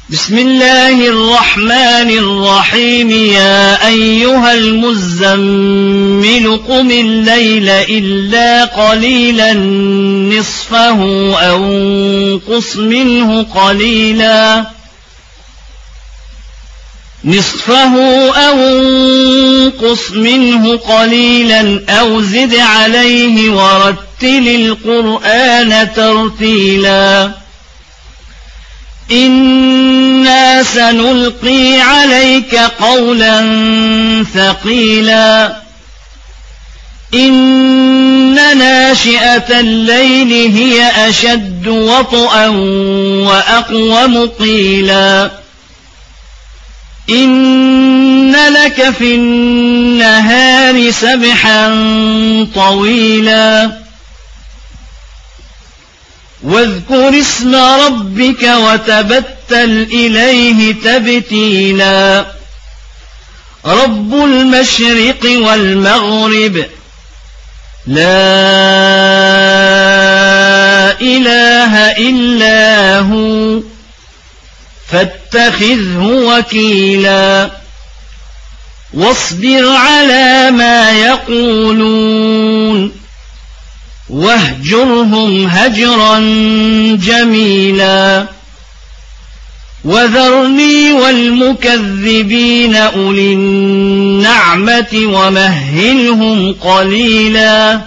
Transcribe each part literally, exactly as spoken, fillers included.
بسم الله الرحمن الرحيم يا أيها المزمل قم الليل إلا قليلا نصفه أو انقص منه قليلا نصفه أو انقص منه قليلا أو زد عليه ورتل القرآن ترتيلا إنا سنلقي عليك قولا ثقيلا إن ناشئة الليل هي أشد وطئا وأقوم قيلا إن لك في النهار سبحا طويلا واذكر اسم ربك وتبتل إليه تبتيلا رب المشرق والمغرب لا إله إلا هو فاتخذه وكيلا واصبر على ما يقولون واهجرهم هجرا جميلا وذرني والمكذبين أولي النعمة ومهلهم قليلا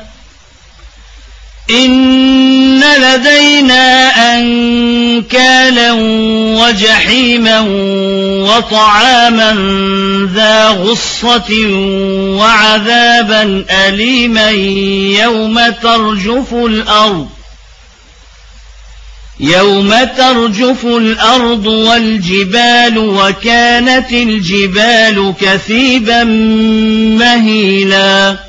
إن لدينا أنكالا وجحيما وطعاما ذا غصة وعذابا أليما يوم ترجف الأرض يوم ترجف الأرض والجبال وكانت الجبال كثيبا مهيلا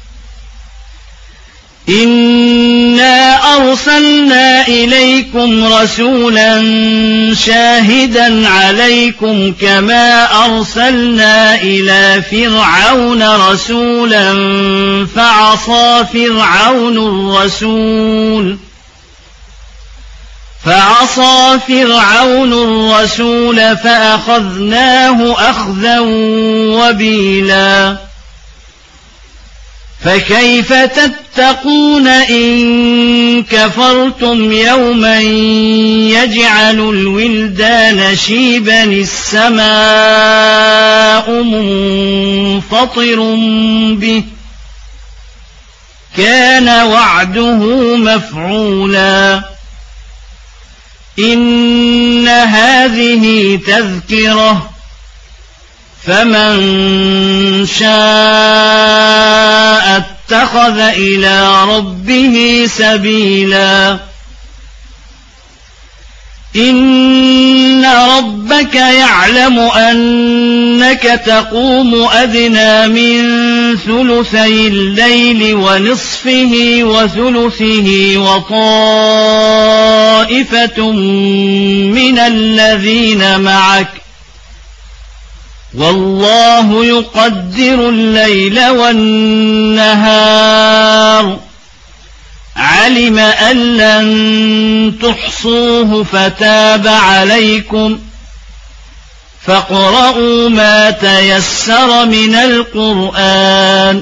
إنا أرسلنا إليكم رسولا شاهدا عليكم كما أرسلنا إلى فرعون رسولا فعصى فرعون الرسول فعصى فرعون الرسول فأخذناه أخذا وبيلا فكيف تتقون إن كفرتم يوما يجعل الولدان شيبا السماء منفطر به كان وعده مفعولا إن هذه تذكرة فمن شاء اتخذ إلى ربه سبيلا إن ربك يعلم أنك تقوم أدنى من ثلثي الليل ونصفه وثلثه وطائفة من الذين معك والله يقدر الليل والنهار علم أن لن تحصوه فتاب عليكم فاقرؤوا ما تيسر من القرآن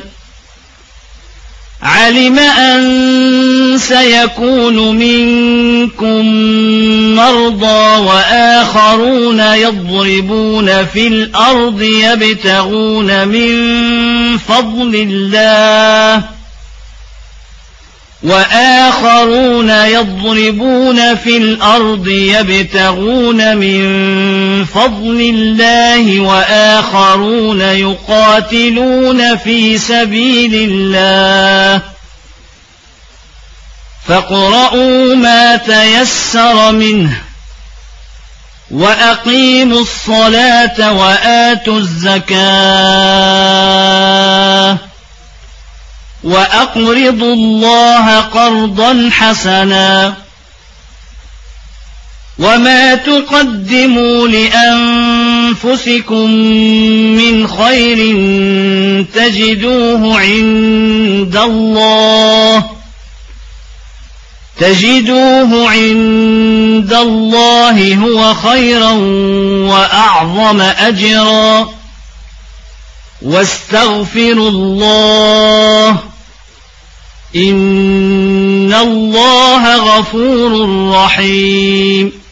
علم أن سيكون منكم مرضى وآخرون يضربون في الأرض يبتغون من فضل الله وآخرون يضربون في الأرض يبتغون من فضل الله وآخرون يقاتلون في سبيل الله فاقرؤوا ما تيسر منه وأقيموا الصلاة وآتوا الزكاة وأقرضوا الله قرضا حسنا وما تقدموا لأنفسكم من خير تجدوه عند الله تجدوه عند الله هو خيرا وأعظم أجرا واستغفروا الله إن الله غفور رحيم